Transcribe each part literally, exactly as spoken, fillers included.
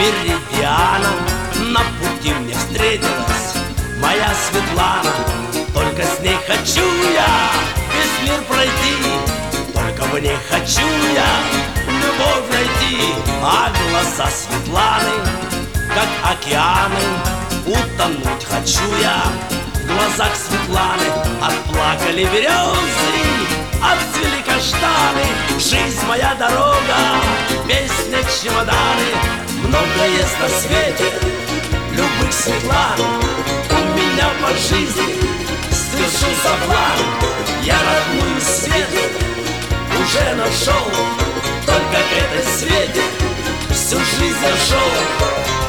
меридиана на пути мне встретилась моя Светлана. Только с ней хочу я весь мир пройти, только в ней хочу я любовь найти. А глаза Светланы, как океаны, утонуть хочу я. В глазах Светланы отплакали березы, отцвели каштаны. Жизнь моя дорога, песня чемоданы. Много есть на свете любых Светлан. У меня по жизни свершился план. Я родную Свету уже нашел, только к этой Свете всю жизнь я шел.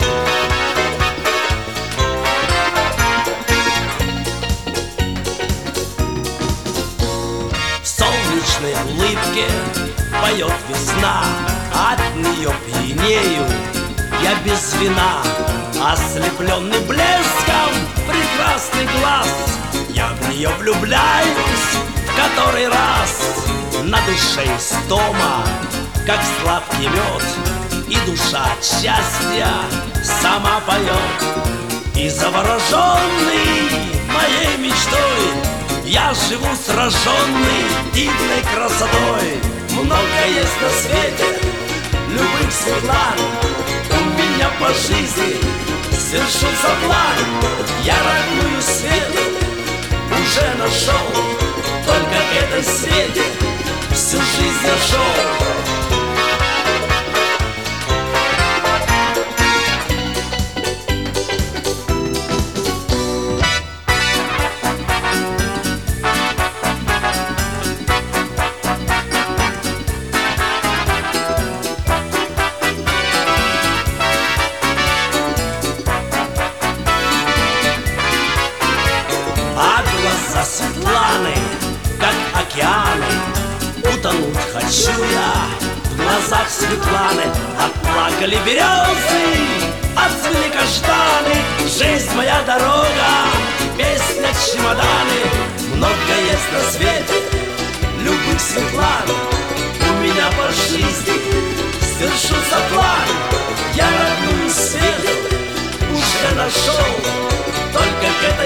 Улыбке поет весна, от нее пьянею я без вина. Ослепленный блеском прекрасный глаз, я в нее влюбляюсь в который раз. На душе истома, как сладкий мед, и душа от счастья сама поет. И завороженный моей мечтой я живу сраженный дивной красотой. Много есть на свете любых Светлан. У меня по жизни свершился план. Я родную Свету уже нашел, только к этой Свете всю жизнь я шел. Светланы, как океаны, утонуть хочу я. В глазах Светланы отплакали березы, отцвели каштаны. Жизнь моя дорога, песня чемоданы. Много есть на свете любых Светлан. У меня по жизни свершился план. Я родную Свету уже нашел, только к этой